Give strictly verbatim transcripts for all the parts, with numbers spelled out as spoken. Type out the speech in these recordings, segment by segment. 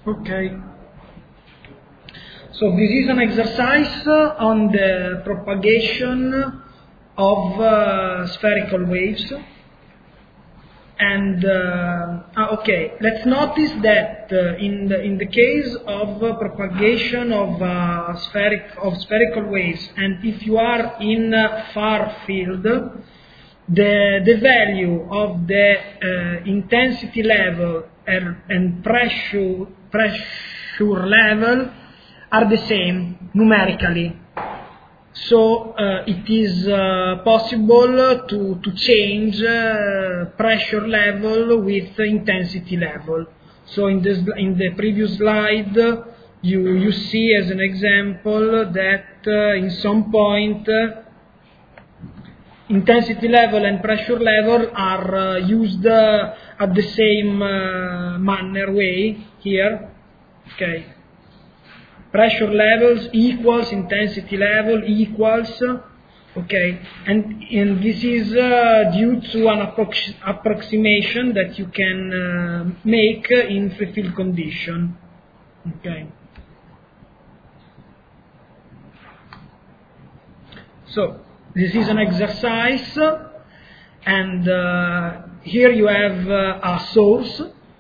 Okay. So this is an exercise uh, on the propagation of uh, spherical waves. And uh, ah, okay, let's notice that uh, in the in the case of uh, propagation of uh, spheric of spherical waves, and if you are in a far field, the the value of the uh, intensity level and, and pressure pressure level are the same numerically. So uh, it is uh, possible to, to change uh, pressure level with intensity level. So in, this, in the previous slide, you, you see as an example that uh, in some point uh, intensity level and pressure level are uh, used uh, at the same uh, manner way here. Okay. Pressure levels equals intensity level equals, okay, and, and this is uh, due to an approx approximation that you can uh, make in free field condition, okay. So this is an exercise, and uh, here you have uh, a source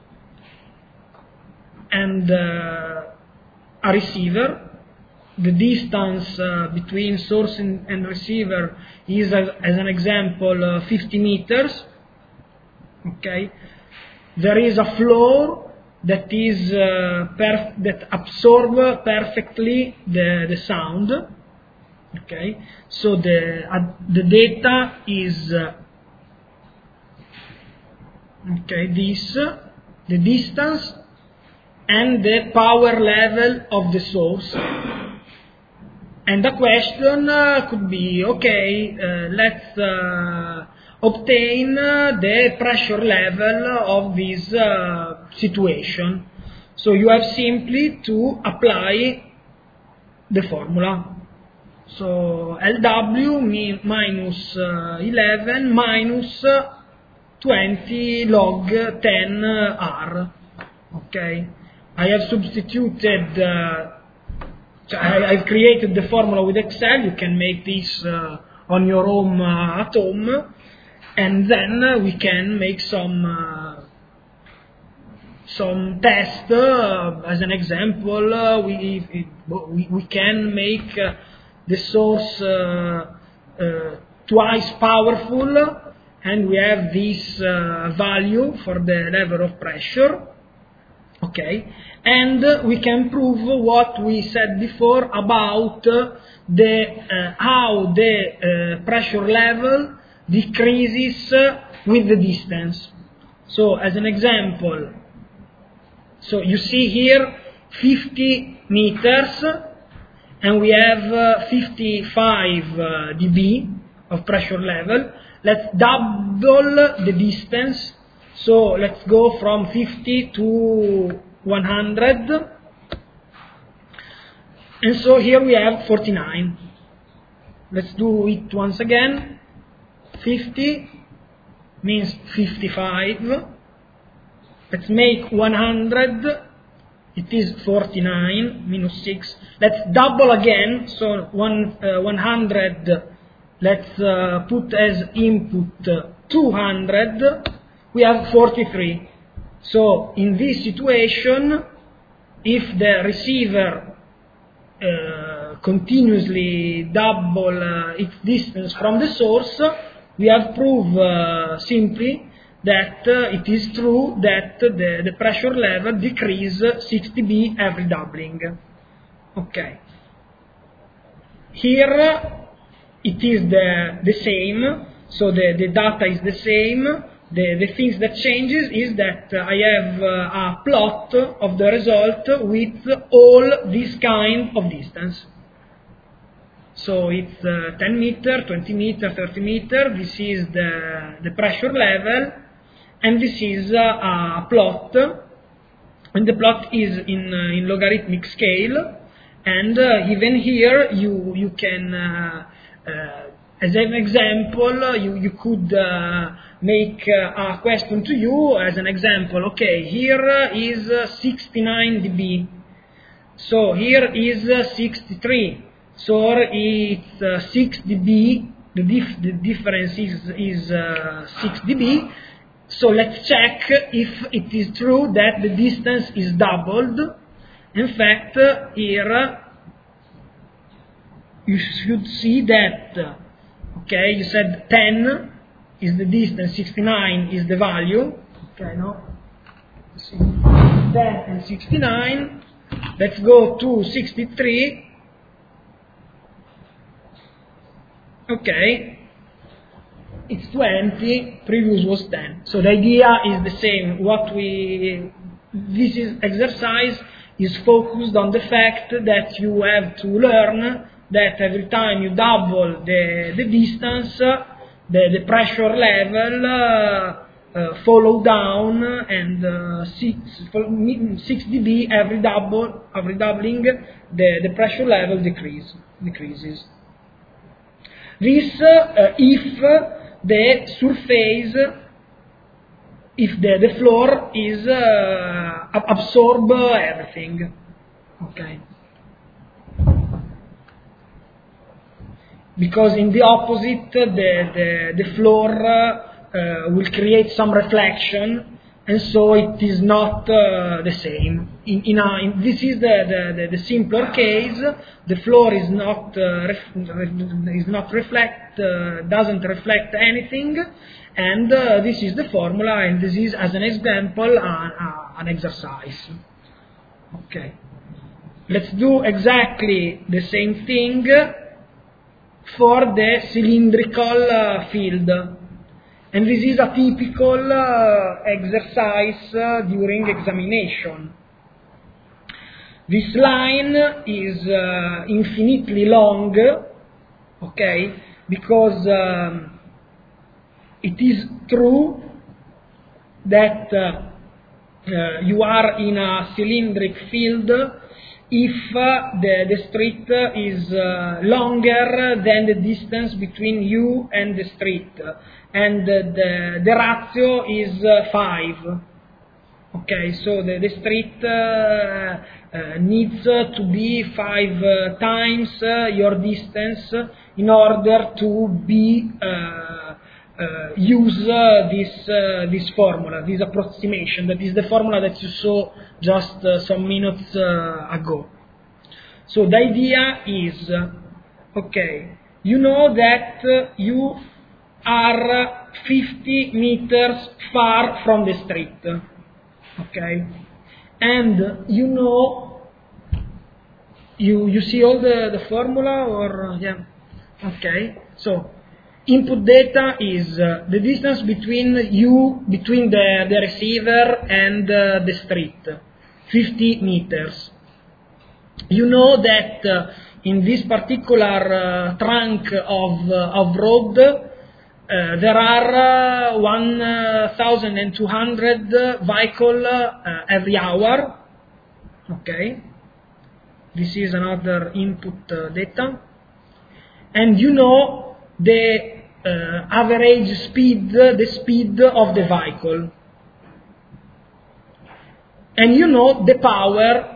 and uh, a receiver. The distance uh, between source and, and receiver is, as, as an example, uh, fifty meters. Okay. There is a floor that is uh, perf that absorbs perfectly the the sound. Okay. So the uh, the data is uh, okay. This uh, the distance and the power level of the source. And the question uh, could be, okay, uh, let's uh, obtain uh, the pressure level of this uh, situation. So you have simply to apply the formula. So L W minus uh, eleven minus twenty log ten R. Okay. I have substituted, uh, I, I've created the formula with Excel. You can make this uh, on your home uh, at home, and then uh, we can make some uh, some test. Uh, as an example, uh, we, we we can make uh, the source uh, uh, twice powerful, and we have this uh, value for the level of pressure. Okay, and uh, we can prove what we said before about uh, the uh, how the uh, pressure level decreases uh, with the distance. So, as an example, so you see here fifty meters, and we have uh, fifty-five uh, D B of pressure level. Let's double the distance. So let's go from fifty to one hundred, and so here we have forty-nine. Let's do it once again. fifty means fifty-five. Let's make one hundred. It is forty-nine minus six. Let's double again. So one, uh, one hundred. Let's uh, put as input uh, two hundred. We have forty-three. So in this situation, if the receiver uh, continuously double uh, its distance from the source, we have proved uh, simply that uh, it is true that the, the pressure level decreases six D B every doubling. Okay. Here it is the, the same, so the, the data is the same. The, the things that changes is that uh, I have uh, a plot of the result with all this kind of distance. So it's uh, ten meter, twenty meter, thirty meter. This is the, the pressure level, and this is uh, a plot, and the plot is in, uh, in logarithmic scale, and uh, even here you, you can, uh, uh, as an example, uh, you, you could uh, make uh, a question to you as an example. Okay, here is uh, sixty-nine dB. So here is uh, sixty-three. So it's uh, six dB. The, dif the difference is, is uh, six dB. So let's check if it is true that the distance is doubled. In fact, uh, here uh, you should see that, uh, okay, you said ten is the distance, sixty-nine is the value. Okay, no? See, ten and sixty-nine. Let's go to sixty-three. Okay, it's twenty, previous was ten. So the idea is the same. What we, this is exercise is focused on the fact that you have to learn that every time you double the, the distance, uh, the, the pressure level uh, uh, follow down, and uh, six, six dB every double, every doubling, the, the pressure level decrease, decreases. This uh, if the surface, if the, the floor is uh, absorb everything. Okay. Because in the opposite, the, the, the floor uh, will create some reflection, and so it is not uh, the same. In, in, a, in this is the, the, the simpler case. The floor is not uh, ref, is not reflect uh, doesn't reflect anything, and uh, this is the formula. And this is, as an example, uh, uh, an exercise. Okay, let's do exactly the same thing for the cylindrical uh, field. And this is a typical uh, exercise uh, during examination. This line is uh, infinitely long, okay, because um, it is true that uh, uh, you are in a cylindric field if uh, the, the street is uh, longer than the distance between you and the street, and uh, the, the ratio is uh, five. Okay, so the, the street uh, uh, needs uh, to be five uh, times uh, your distance in order to be uh, uh, use uh, this uh, this formula, this approximation. That is the formula that you saw just uh, some minutes uh, ago. So the idea is, uh, okay, you know that uh, you are fifty meters far from the street. Okay, and you know, you you see all the the formula, or yeah, okay. So input data is uh, the distance between you between the the receiver and uh, the street, fifty meters. You know that uh, in this particular uh, trunk of uh, of road, Uh, there are uh, one thousand two hundred uh, vehicles uh, every hour. Okay, this is another input uh, data, and you know the uh, average speed, uh, the speed of the vehicle, and you know the power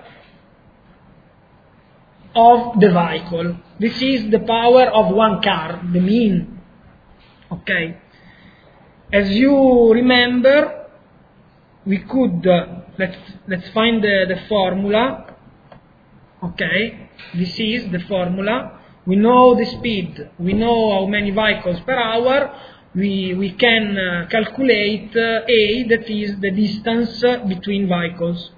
of the vehicle. This is the power of one car, the mean. Okay, as you remember, we could uh, let's let's find the, the formula. Okay, this is the formula. We know the speed. We know how many vehicles per hour. We we can uh, calculate uh, a, that is the distance uh, between vehicles.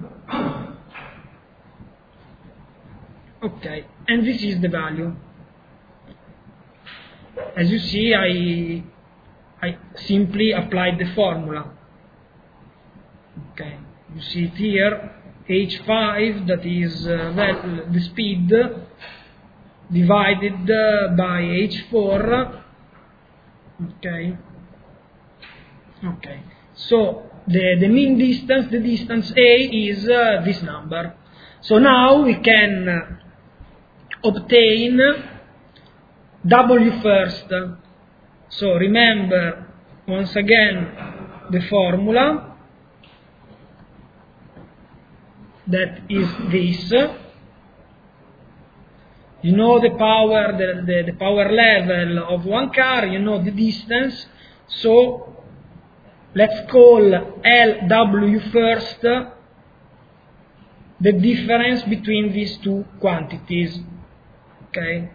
Okay, and this is the value. As you see, I, I simply applied the formula. Okay, you see it here, H five, that is uh, that, the speed, divided uh, by H four. Okay, okay. So the, the mean distance, the distance A, is uh, this number. So now we can uh, obtain W first. So remember, once again the formula that is this. You know the power, the, the, the power level of one car, you know the distance, so let's call L W first the difference between these two quantities. Okay?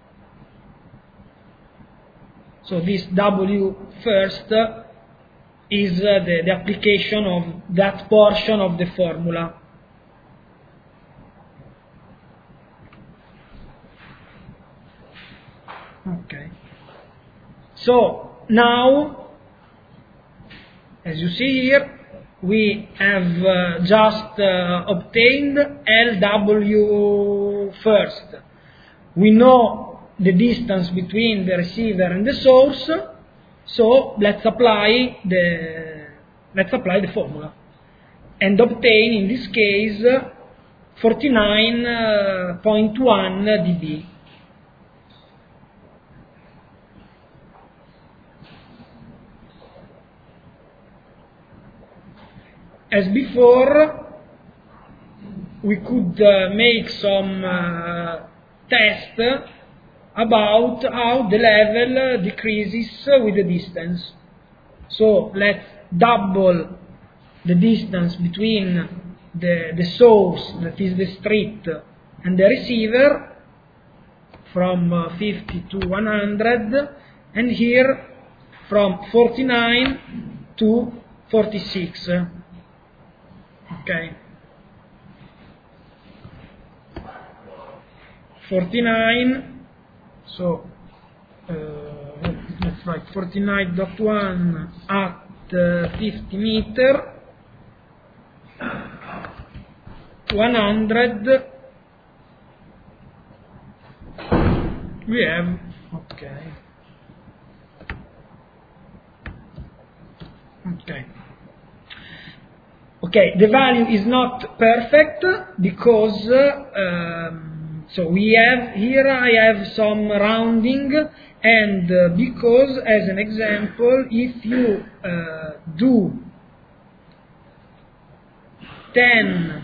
So this W first is uh, the, the application of that portion of the formula. Okay. So now, as you see here, we have uh, just uh, obtained L W first. We know the distance between the receiver and the source, so let's apply the let's apply the formula and obtain, in this case, forty-nine point one dB. As before, we could uh, make some uh, test about how the level uh, decreases with the distance. So let's double the distance between the, the source, that is the street, and the receiver from uh, fifty to one hundred, and here from forty-nine to forty-six. Okay, forty-nine, so uh, let's write forty-nine point one at uh, fifty meter, one hundred, we have, okay, okay. Okay, the value is not perfect because uh, um, so we have here I have some rounding, and uh, because, as an example, if you uh, do ten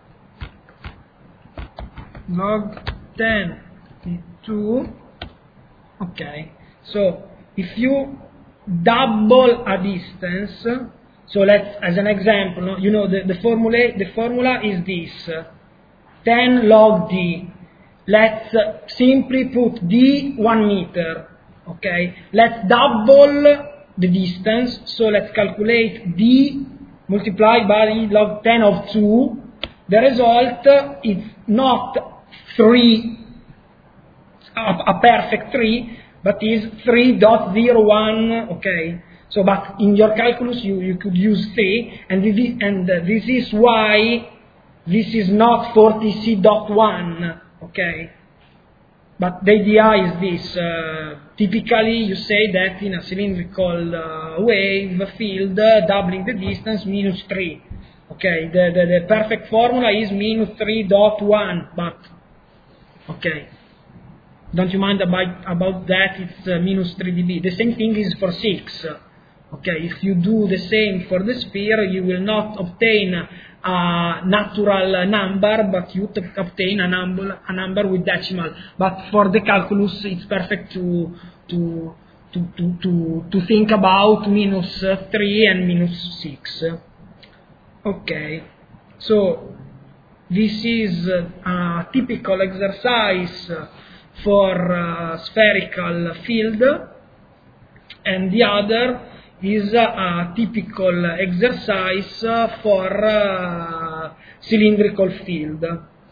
log ten to, okay, so if you double a distance. So let's, as an example, no, you know the, the formula. The formula is this: ten log d. Let's uh, simply put d one meter. Okay. Let's double the distance. So let's calculate d multiplied by log ten of two. The result uh, is not three, a, a perfect three, but is three point zero one. Okay. So, but in your calculus, you, you could use three, and this is, and uh, this is why this is not forty C dot one, okay? But the idea is this. Uh, typically, you say that in a cylindrical uh, wave field, uh, doubling the distance minus three. Okay, the, the, the perfect formula is minus three point one, but, okay. Don't you mind about, about that? It's uh, minus three dB. The same thing is for six. Okay, if you do the same for the sphere, you will not obtain a natural number, but you obtain a number, a number with decimal. But for the calculus, it's perfect to to to to to, to think about minus three and minus six. Okay, so this is a typical exercise for uh, spherical field, and the other is a typical exercise for uh, cylindrical field.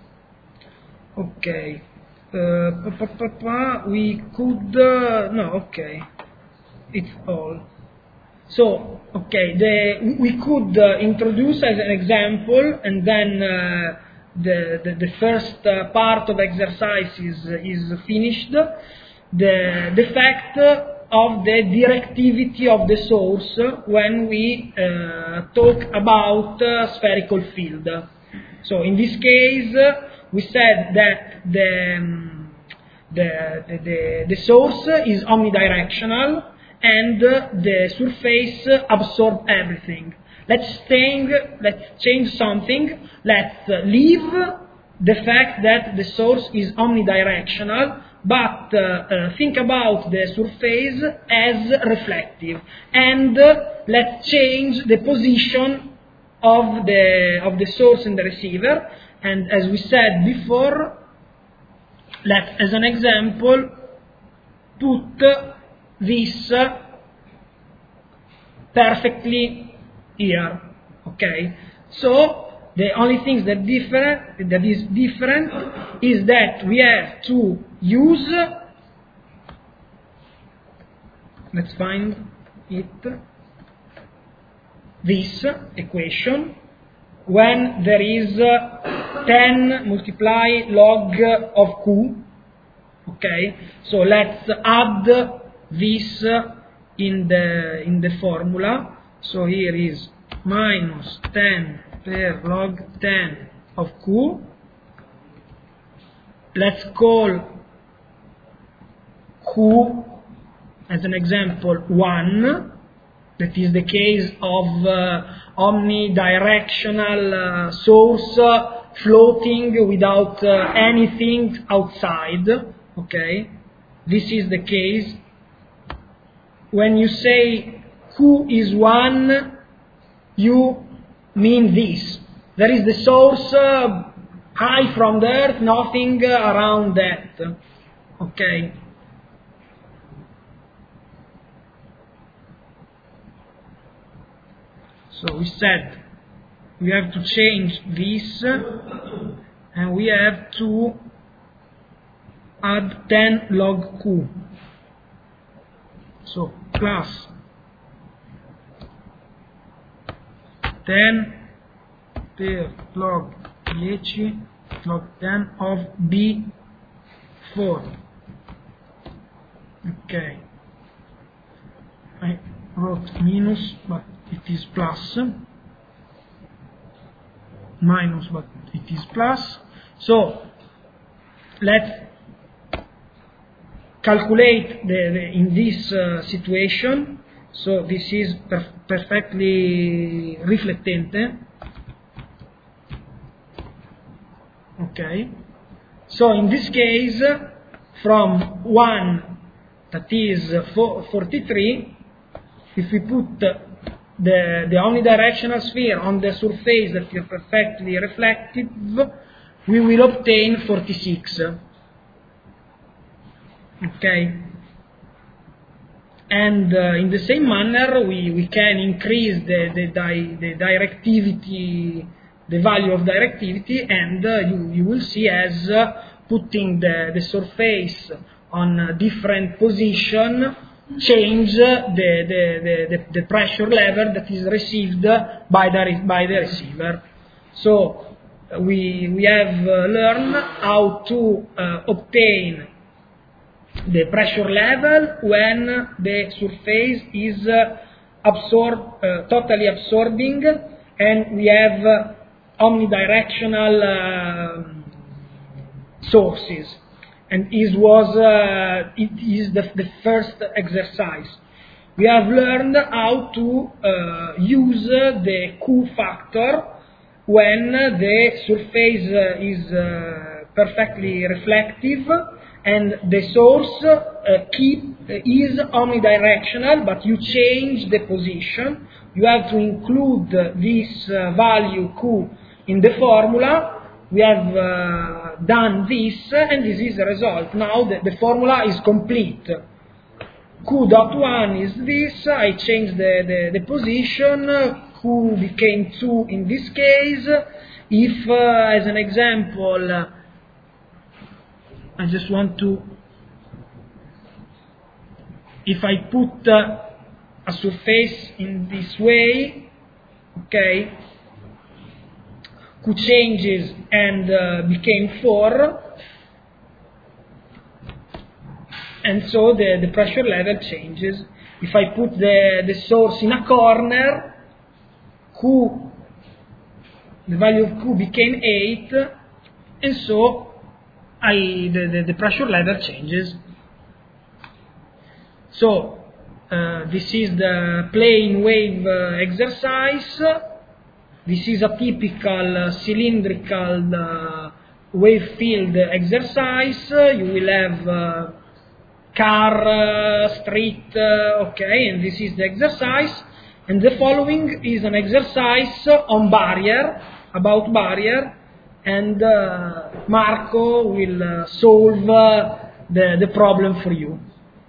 Okay, uh, pa, pa, pa, pa, we could uh, no. Okay, it's all. So okay, the, we could uh, introduce as an example, and then uh, the, the the first uh, part of exercise is is finished. The the fact of the directivity of the source when we uh, talk about uh, spherical field. So in this case, uh, we said that the, um, the, the, the, the source is omnidirectional, and uh, the surface uh, absorb everything. Let's change, let's change something. Let's uh, leave the fact that the source is omnidirectional, but uh, uh, think about the surface as reflective. And uh, let's change the position of the, of the source and the receiver. And as we said before, let's, as an example, put this uh, perfectly here. Okay? So, the only thing that different that is different is that we have to use, let's find it, this equation when there is uh, ten multiply log of q. Okay, so let's add this uh, in the in the formula. So here is minus ten per log ten of q. Let's call q as an example one. That is the case of uh, omnidirectional uh, source uh, floating without uh, anything outside. Okay, this is the case. When you say q is one, you mean this. There is the source uh, high from the earth, nothing uh, around that. Okay. So we said we have to change this uh, and we have to add ten log q. So plus ten per log ten log ten of B four. Okay. I wrote minus, but it is plus. Minus, but it is plus. So let's calculate the, the in this uh, situation. So this is per perfectly riflettente. Okay. So in this case, from one, that is forty-three, if we put the, the omnidirectional sphere on the surface that is perfectly reflective, we will obtain forty-six. Okay. And uh, in the same manner, we, we can increase the, the, di the directivity, the value of directivity, and uh, you, you will see as uh, putting the, the surface on a different position change the, the, the, the pressure level that is received by the, by the receiver. So uh, we, we have uh, learned how to uh, obtain the pressure level when the surface is uh, absorb, uh, totally absorbing, and we have uh, omnidirectional uh, sources. And it was uh, it is the, the first exercise. We have learned how to uh, use the Q factor when the surface uh, is uh, perfectly reflective and the source uh, keep uh, is omnidirectional, but you change the position. You have to include this uh, value Q in the formula. We have uh, done this, and this is the result. Now the, the formula is complete. Q dot one is this. I changed the, the, the position. Q became two in this case. If, uh, as an example, uh, I just want to, if I put uh, a surface in this way, okay, Q changes and uh, became four, and so the, the pressure level changes. If I put the, the source in a corner, Q, the value of Q became eight, and so I, the, the, the pressure level changes. So Uh, this is the plane wave uh, exercise. This is a typical uh, cylindrical uh, wave field exercise. Uh, you will have uh, car, uh, street, uh, okay, and this is the exercise. And the following is an exercise on barrier, about barrier, and uh, Marco will uh, solve uh, the, the problem for you.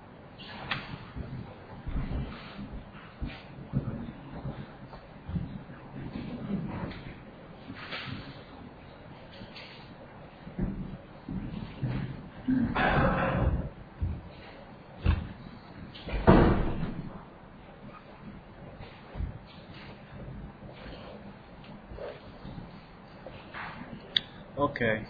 Ok.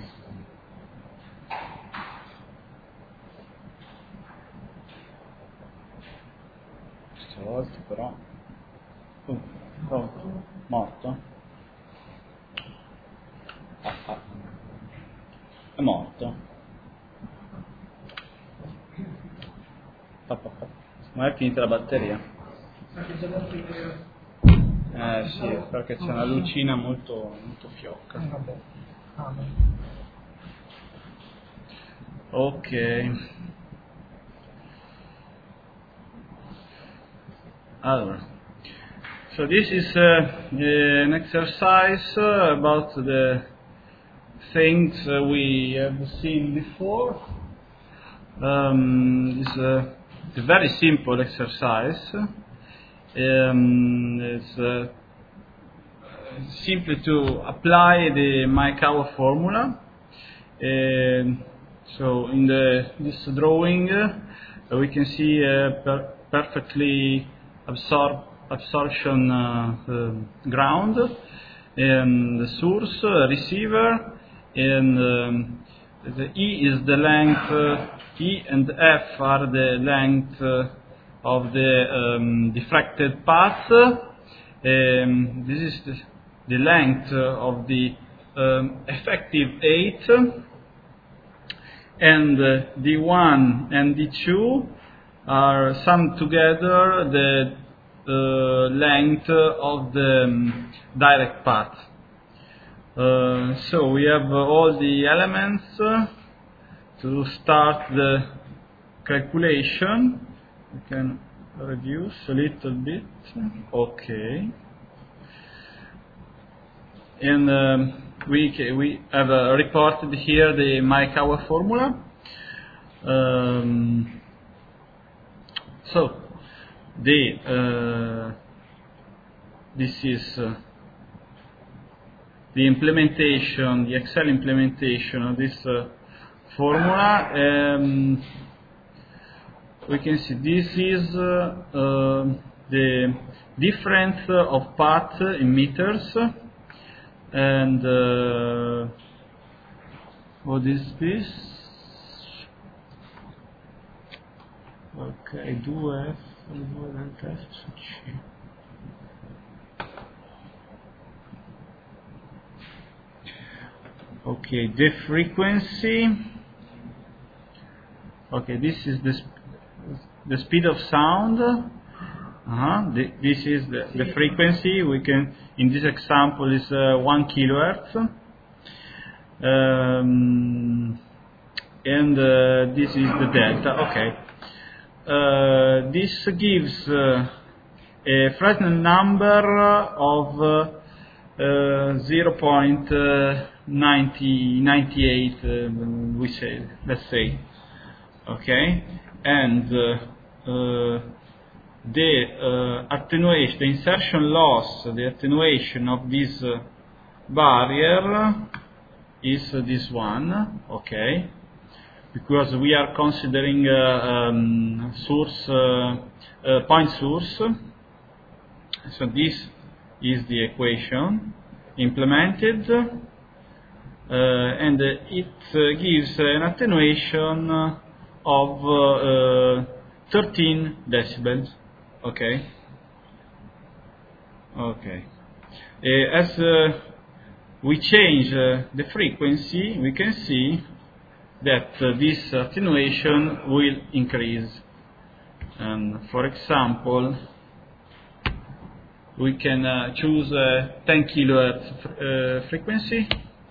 Stavolta però... Uh, pronto? Morto? Ah, ah. È morto? Ma è finita la batteria? Eh sì, perché c'è una lucina molto, molto fiocca. Ok. Allora. So this is uh, an exercise uh, about the things uh, we have seen before. Um, it's, a, it's a very simple exercise. Um, it's uh, simply to apply the Maekawa formula. Uh, so in the this drawing uh, we can see a per perfectly absorb absorption uh, uh, ground, and the source uh, receiver, and um, the E is the length, uh, E and F are the length uh, of the um, diffracted path. Um, this is the, the length uh, of the um, effective eight, and uh, D one and D two are summed together the uh, length of the um, direct path. Uh, so we have uh, all the elements uh, to start the calculation. We can reduce a little bit. Okay. And um, we we have uh, reported here the Maekawa formula. Um, so the uh, this is uh, the implementation, the Excel implementation of this uh, formula. Um, we can see this is uh, uh, the difference of path in meters. And uh, what is this? Okay, due F, due delta F su C. Okay, the frequency. Okay, this is the sp the speed of sound. Uh-huh. This is the, the frequency. We can, in this example, is uh, one kilohertz, um, and uh, this is the delta. Okay, uh, this gives uh, a Fresnel number of uh, uh, zero point nine eight. Uh, we say, let's say, okay, and uh, uh, the uh, attenuation, the insertion loss, the attenuation of this uh, barrier is uh, this one, okay, because we are considering uh, um, source, uh, uh, point source. So this is the equation implemented, uh, and uh, it uh, gives an attenuation of uh, uh, thirteen decibels. Okay. Okay. Uh, as uh, we change uh, the frequency, we can see that uh, this attenuation will increase. And for example, we can uh, choose a ten kilohertz uh, frequency,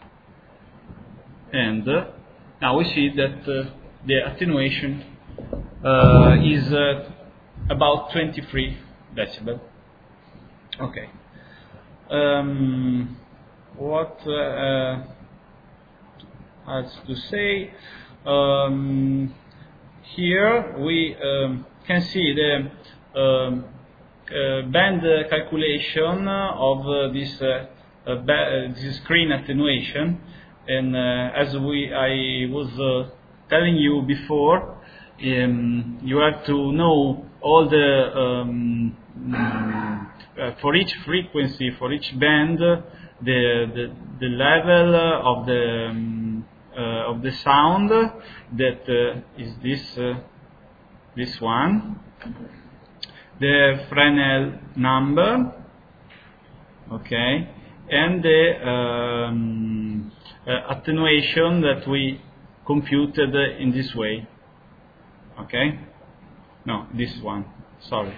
and uh, now we see that uh, the attenuation uh, is uh, about twenty-three decibel. Okay. Um, what uh, else to say? Um, here we um, can see the um, uh, band uh, calculation of uh, this uh, uh, ba this screen attenuation, and uh, as we I was uh, telling you before, um, you have to know all the um, uh, for each frequency, for each band, uh, the, the the level uh, of the um, uh, of the sound that uh, is this uh, this one, the Fresnel number, okay, and the um, uh, attenuation that we computed in this way, okay. No, this one. Sorry.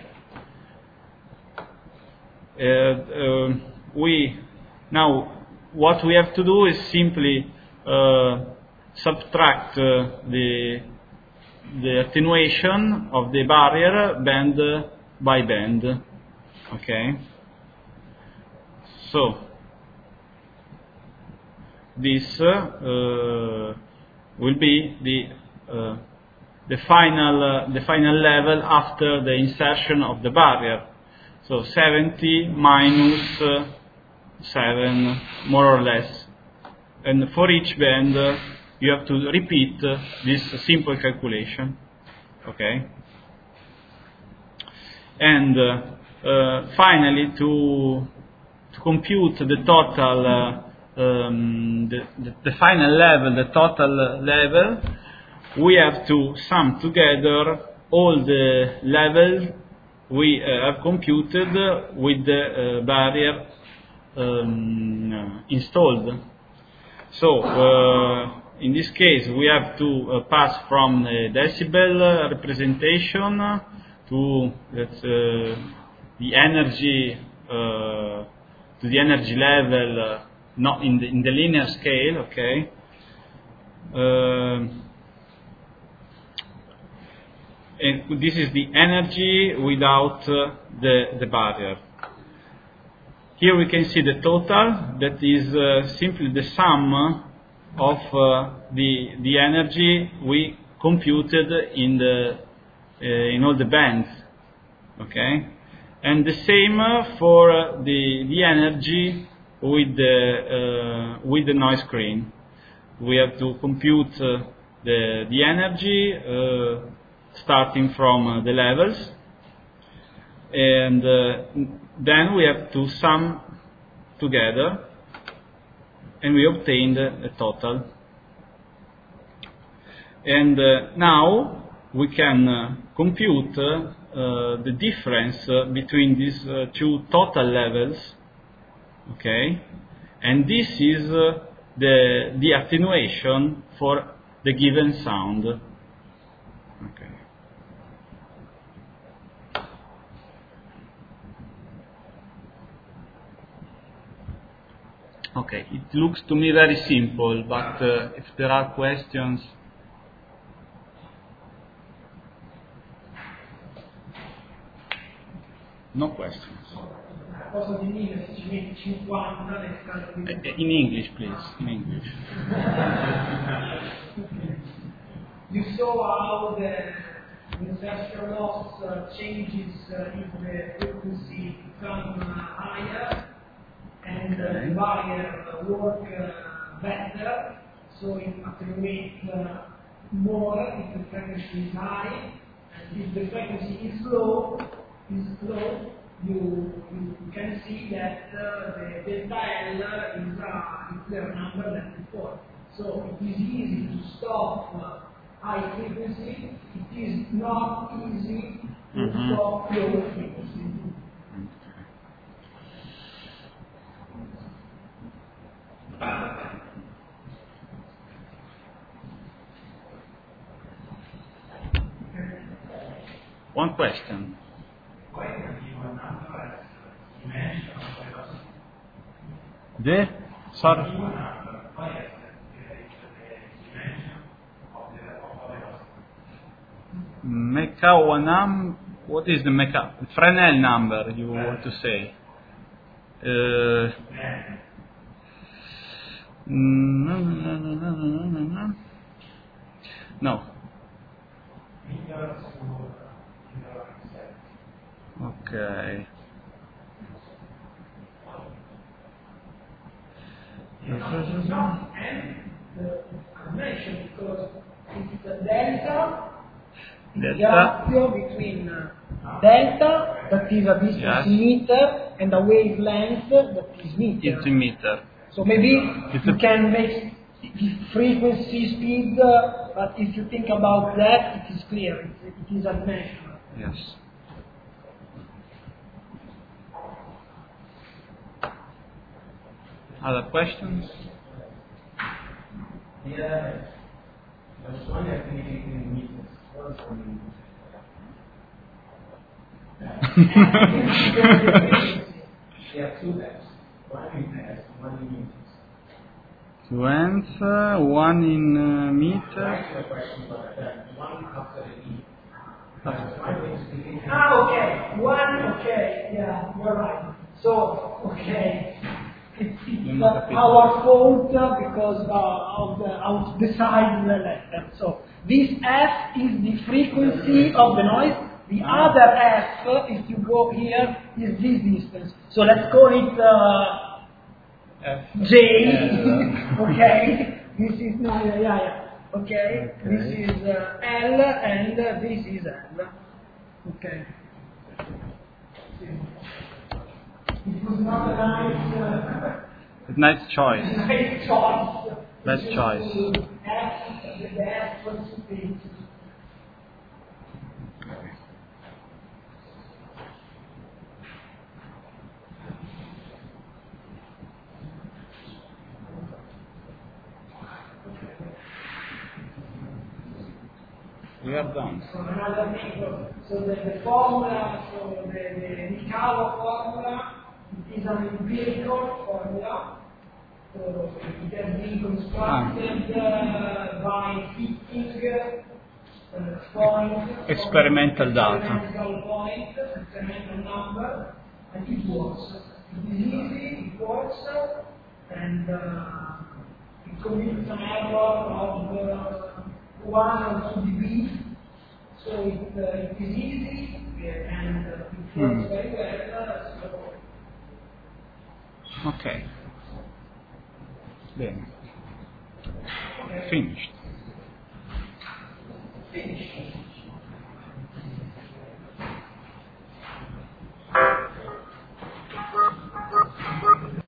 Uh, uh, we now what we have to do is simply uh, subtract uh, the the attenuation of the barrier band by band. Okay. So this uh, uh, will be the uh, the final uh, the final level after the insertion of the barrier. So seventy minus uh, seven, more or less. And for each band, uh, you have to repeat uh, this simple calculation. Okay. And uh, uh, finally, to to compute the total, uh, um, the, the the final level, the total level, we have to sum together all the levels we uh, have computed with the uh, barrier um, uh, installed. So, uh, in this case, we have to uh, pass from the decibel representation to let's, uh, the energy uh, to the energy level, uh, not in the in the linear scale, okay. Uh, And this is the energy without uh, the, the barrier. Here we can see the total, that is uh, simply the sum of uh, the, the energy we computed in, the, uh, in all the bands. Okay? And the same uh, for uh, the, the energy with the, uh, with the noise screen. We have to compute uh, the, the energy uh, starting from uh, the levels, and uh, then we have to sum together, and we obtained a total. And uh, now we can uh, compute uh, uh, the difference uh, between these uh, two total levels, okay, and this is uh, the, the attenuation for the given sound. Okay. Okay, it looks to me very simple, but uh, if there are questions. No questions. In English, please. In English. You saw how the insertion loss uh, changes uh, if the frequency becomes uh, higher, and uh, the barrier uh, work uh, better, so it attenuates uh, more if the frequency is high, and if the frequency is low, is low, you, you can see that uh, the delta L is a bigger number than before. So it is easy to stop uh, high frequency, it is not easy to mm-hmm. stop low frequency. One question. The sorry. Mecha one. What is the Mecha? Fresnel number you want to say? Uh, no, no, no, no, no, no, no. No. Okay. The connection, because it's the delta, Delta. the ratio between uh, delta, that is a distance Yes. in meter, and a wavelength that is meter. It's in meter. So maybe It's you a- can make frequency, speed, uh, but if you think about that, it is clear, it, it is a measure. Yes. Other questions? Yeah, I was wondering if you can meet this first one. Yeah, two apps. One in pairs, one in meters. Two ends, uh, one in uh, meter. Actually, a question about that. One after the E. Ah, okay, one, okay, yeah, you're right. So, okay, it's, it's uh, our fault uh, because uh, of the out the side letter. So, this F is the frequency of the noise. The Ah. other F, uh, if you go here, is this distance. So let's call it uh, F. J. L. Okay, this is no, yeah, yeah, yeah. Okay, Okay. this is uh, L and uh, this is L. Okay. It was not a nice, uh, Nice choice. nice choice. Best choice. F, the best possibility. We are done. So another thing, so the, the formula, so the, the Mikalo formula, it is an empirical formula. So it has been constructed uh, by fitting uh, points. Experimental data. Experimental point, experimental number, and it works. It is easy, it works, and uh, it commits an error of uh, one or two dB. So it, uh, it is easy uh, and uh, it works Hmm. very well. Uh, so Okay. Bene. Finished. finish.